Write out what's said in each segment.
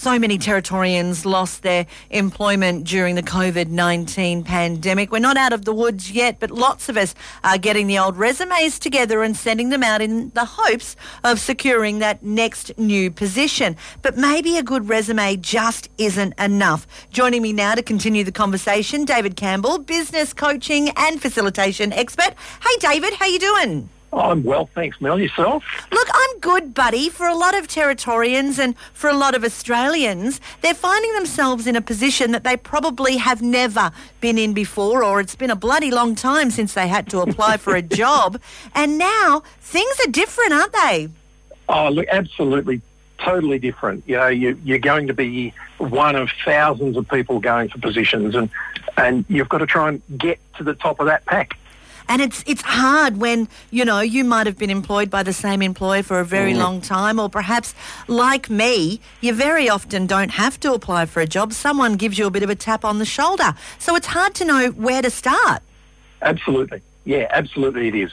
so many Territorians lost their employment during the COVID-19 pandemic. We're not out of the woods yet, but lots of us are getting the old resumes together and sending them out in the hopes of securing that next new position. But maybe a good resume just isn't enough. Joining me now to continue the conversation, David Campbell, business coaching and facilitation expert. Hey, David, how you doing? I'm well, thanks, Mel. Yourself? Look, I'm good, buddy. For a lot of Territorians and for a lot of Australians, they're finding themselves in a position that they probably have never been in before, or it's been a bloody long time since they had to apply for a job. And now things are different, aren't they? Oh, look, absolutely, totally different. You know, you're going to be one of thousands of people going for positions, and you've got to try and get to the top of that pack. And it's hard when, you know, you might have been employed by the same employer for a very long time, or perhaps, like me, you very often don't have to apply for a job. Someone gives you a bit of a tap on the shoulder. So it's hard to know where to start. Absolutely. Yeah, absolutely it is.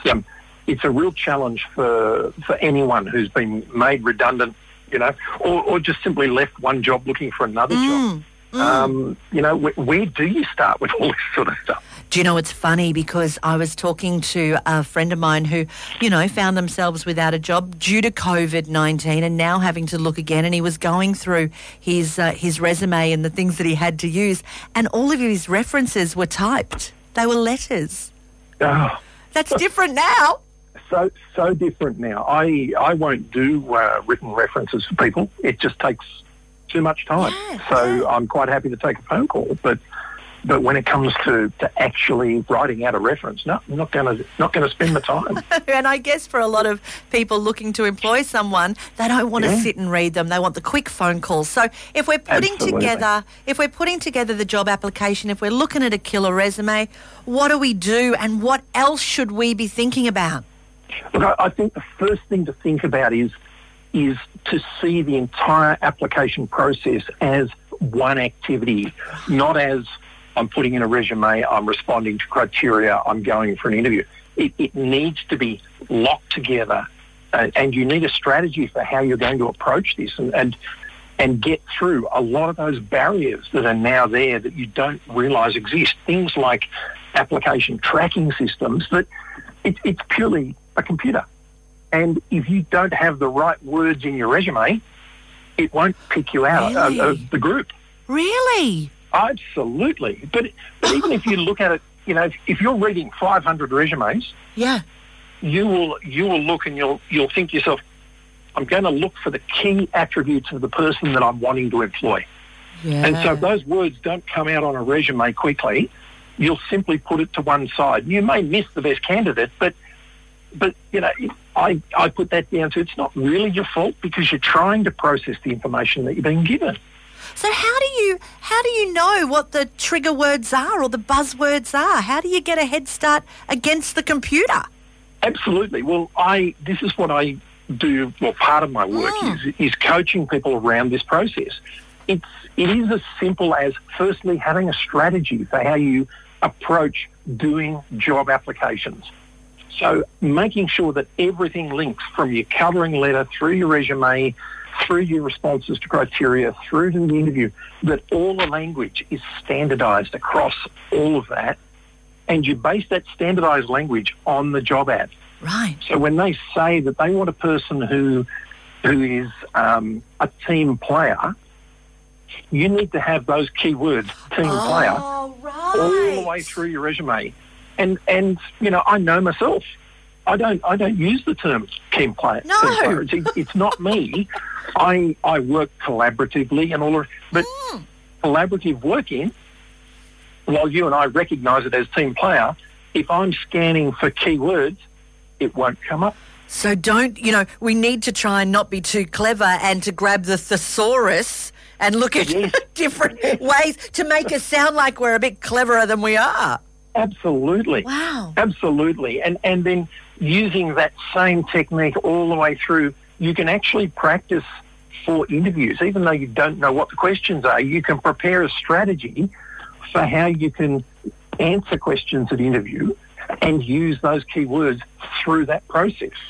It's a real challenge for anyone who's been made redundant, you know, or just simply left one job looking for another job. You know, where do you start with all this sort of stuff? Do you know, it's funny because I was talking to a friend of mine who, you know, found themselves without a job due to COVID-19 and now having to look again, and he was going through his resume and the things that he had to use, and all of his references were typed. They were letters. Oh. That's different now. So different now. I won't do written references for people. It just takes too much time. So I'm quite happy to take a phone call, but when it comes to actually writing out a reference, no, I'm not going to spend the time. And I guess for a lot of people looking to employ someone, they don't want to sit and read them. They want the quick phone calls. So if we're putting together the job application, if we're looking at a killer resume, what do we do, and what else should we be thinking about? Look, I think the first thing to think about is to see the entire application process as one activity, not as I'm putting in a resume, I'm responding to criteria, I'm going for an interview. It needs to be locked together, and you need a strategy for how you're going to approach this and get through a lot of those barriers that are now there that you don't realise exist. Things like application tracking systems, that it's purely a computer. And if you don't have the right words in your resume, it won't pick you out of the group. Really? Absolutely. But even if you look at it, you know, if you're reading 500 resumes, you will look and you'll think to yourself, I'm going to look for the key attributes of the person that I'm wanting to employ. Yeah. And so if those words don't come out on a resume quickly, you'll simply put it to one side. You may miss the best candidate, but you know, I put that down to it's not really your fault, because you're trying to process the information that you're being given. So how do you know what the trigger words are or the buzzwords are? How do you get a head start against the computer? Absolutely. Well, this is what I do. Well, part of my work is coaching people around this process. It is as simple as firstly having a strategy for how you approach doing job applications. So making sure that everything links from your covering letter through your resume, through your responses to criteria, through to the interview, that all the language is standardised across all of that, and you base that standardised language on the job ad. Right. So when they say that they want a person who is a team player, you need to have those keywords, team player, all the way through your resume. And you know, I know myself. I don't use the term team player. No. Team player. It's not me. I work collaboratively and all of, but collaborative working, while you and I recognise it as team player, if I'm scanning for keywords, it won't come up. So we need to try and not be too clever and to grab the thesaurus and look at different ways to make us sound like we're a bit cleverer than we are. Absolutely. Wow. Absolutely. And then using that same technique all the way through, you can actually practice for interviews. Even though you don't know what the questions are, you can prepare a strategy for how you can answer questions at interview and use those keywords through that process.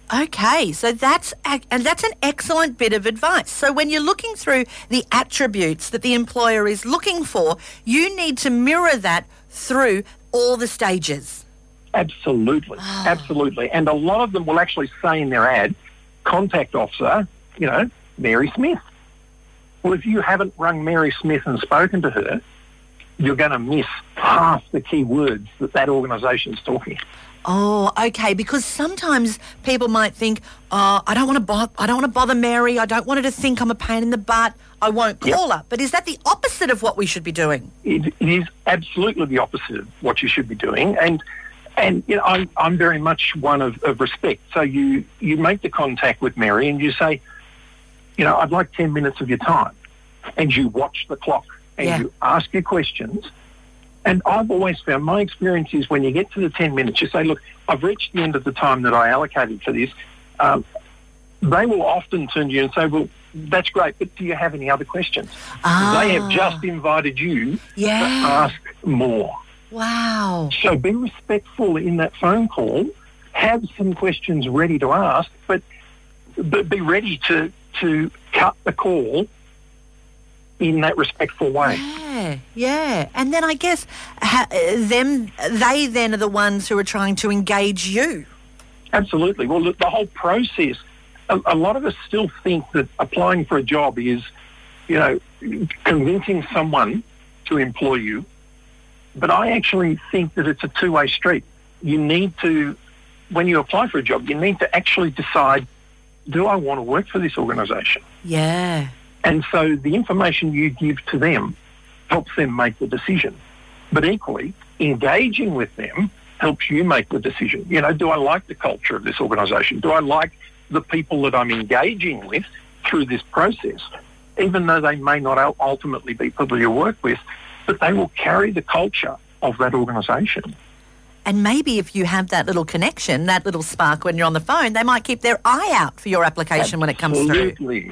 Okay, so that's an excellent bit of advice. So when you're looking through the attributes that the employer is looking for, you need to mirror that through all the stages. Absolutely, absolutely. And a lot of them will actually say in their ad, contact officer, Mary Smith. Well, if you haven't rung Mary Smith and spoken to her, you're going to miss half the key words that organisation's talking. Oh, okay. Because sometimes people might think, "Oh, I don't want to bother Mary. I don't want her to think I'm a pain in the butt. I won't call her." But is that the opposite of what we should be doing? It is absolutely the opposite of what you should be doing, and I'm very much one of respect. So you make the contact with Mary and you say, I'd like 10 minutes of your time, and you watch the clock and you ask your questions. And I've always found, my experience is when you get to the 10 minutes, you say, look, I've reached the end of the time that I allocated for this. They will often turn to you and say, well, that's great, but do you have any other questions? They have just invited you to ask more. Wow. So be respectful in that phone call. Have some questions ready to ask, but be ready to cut the call in that respectful way. Yeah. And then I guess they then are the ones who are trying to engage you. Absolutely. Well, the whole process, a lot of us still think that applying for a job is, convincing someone to employ you. But I actually think that it's a two-way street. You need to, when you apply for a job, you need to actually decide, do I want to work for this organisation? Yeah. And so the information you give to them helps them make the decision. But equally, engaging with them helps you make the decision. Do I like the culture of this organisation? Do I like the people that I'm engaging with through this process? Even though they may not ultimately be people you work with, but they will carry the culture of that organisation. And maybe if you have that little connection, that little spark when you're on the phone, they might keep their eye out for your application when it comes through. Absolutely.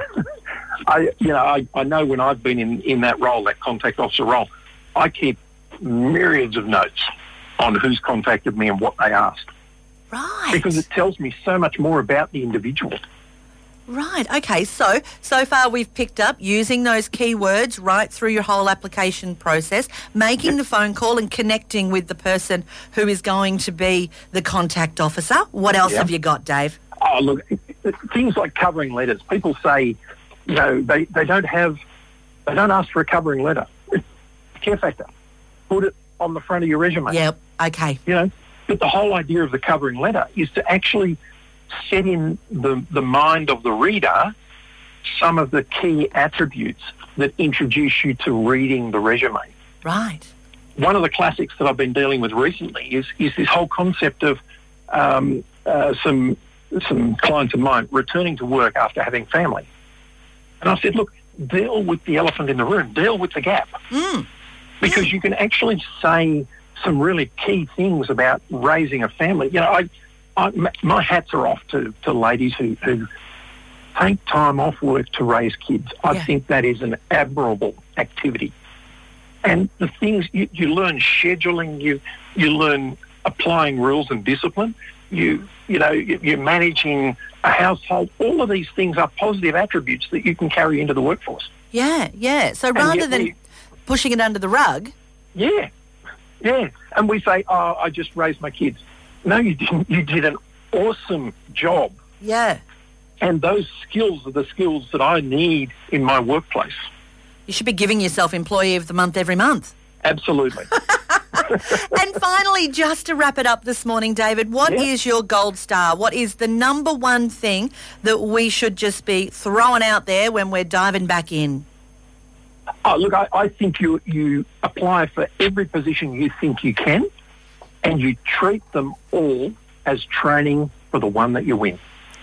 I know when I've been in that role, that contact officer role, I keep myriads of notes on who's contacted me and what they asked. Right. Because it tells me so much more about the individual. Right. Okay. So far we've picked up using those keywords right through your whole application process, making the phone call and connecting with the person who is going to be the contact officer. What else have you got, Dave? Oh, look, things like covering letters. People say, they don't ask for a covering letter. Care factor. Put it on the front of your resume. Yep. Okay. But the whole idea of the covering letter is to actually set in the mind of the reader some of the key attributes that introduce you to reading the resume. Right. One of the classics that I've been dealing with recently is this whole concept of some clients of mine returning to work after having family. And I said, look, deal with the elephant in the room, deal with the gap. Because you can actually say some really key things about raising a family. My hats are off to ladies who take time off work to raise kids. I think that is an admirable activity. And the things, you learn scheduling, you learn applying rules and discipline, you're managing a household. All of these things are positive attributes that you can carry into the workforce. Yeah. So rather than pushing it under the rug. Yeah. And we say, I just raised my kids. No, you didn't. You did an awesome job. Yeah. And those skills are the skills that I need in my workplace. You should be giving yourself Employee of the Month every month. Absolutely. And finally, just to wrap it up this morning, David, what is your gold star? What is the number one thing that we should just be throwing out there when we're diving back in? Oh, look, I think you apply for every position you think you can, and you treat them all as training for the one that you win.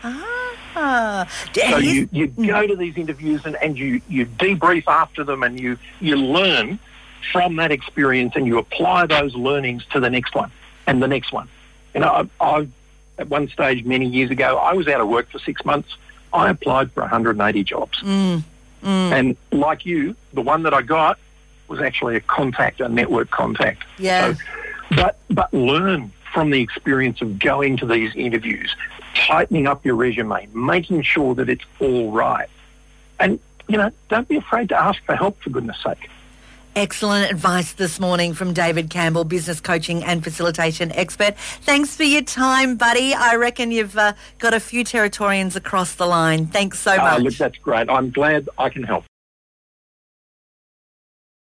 So you go to these interviews and you debrief after them, and you learn from that experience, and you apply those learnings to the next one and the next one. I at one stage many years ago, I was out of work for 6 months. I applied for 180 jobs. And like you, the one that I got was actually a network contact. Yeah. So, but learn from the experience of going to these interviews, tightening up your resume, making sure that it's all right. And, don't be afraid to ask for help, for goodness sake. Excellent advice this morning from David Campbell, business coaching and facilitation expert. Thanks for your time, buddy. I reckon you've got a few Territorians across the line. Thanks so much. Look, that's great. I'm glad I can help.